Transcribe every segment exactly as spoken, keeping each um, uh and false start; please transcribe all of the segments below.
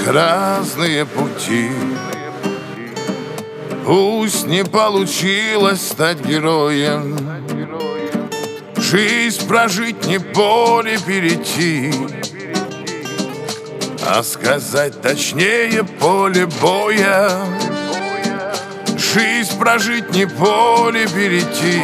разные пути. Пусть не получилось стать героем, жизнь прожить не поле перейти, а сказать точнее поле боя. Жизнь прожить не поле перейти,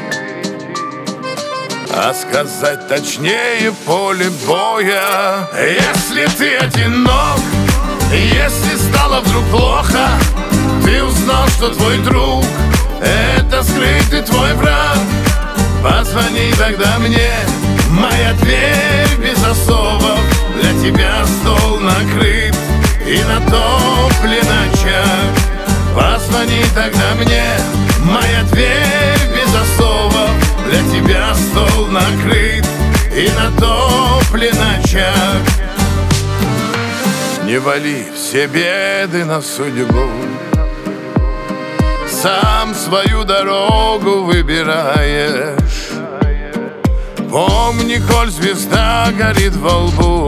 а сказать точнее поле боя. Если ты одинок, если стало вдруг плохо, ты узнал, что твой друг — это скрытый твой враг, позвони тогда мне, моя дверь без засовов, для тебя стол накрыт и натоплен очаг. Позвони тогда мне, моя дверь без засовов, для тебя стол накрыт и натоплен очаг. Не вали все беды на судьбу, сам свою дорогу выбираешь. Помни, коль звезда горит во лбу,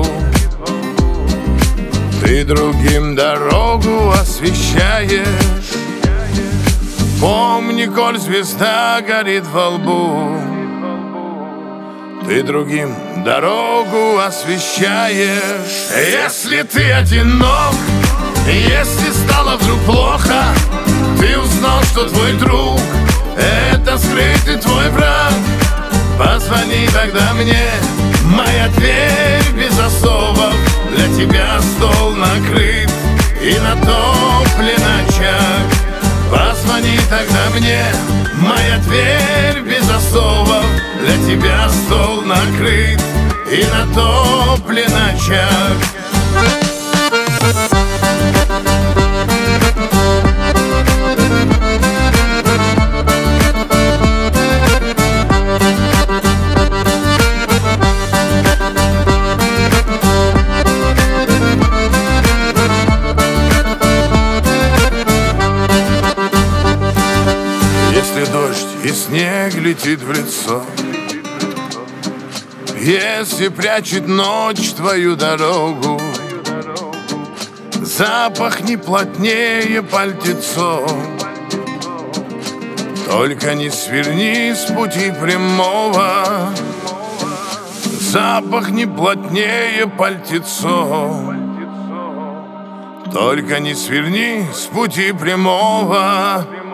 ты другим дорогу освещаешь. Помни, коль звезда горит во лбу, ты другим дорогу освещаешь. Если ты одинок, если стало вдруг плохо, ты узнал, что твой друг — это скрытый твой враг, позвони тогда мне, моя дверь без засовов, для тебя стол накрыт и натоплен очаг. Позвони тогда мне, моя дверь без засовов, для тебя стол накрыт и натоплен очаг. Если дождь и снег летит в лицо, если прячет ночь твою дорогу, запах не плотнее пальтецо, только не сверни с пути прямого. Запах не плотнее пальтецо, только не сверни с пути прямого.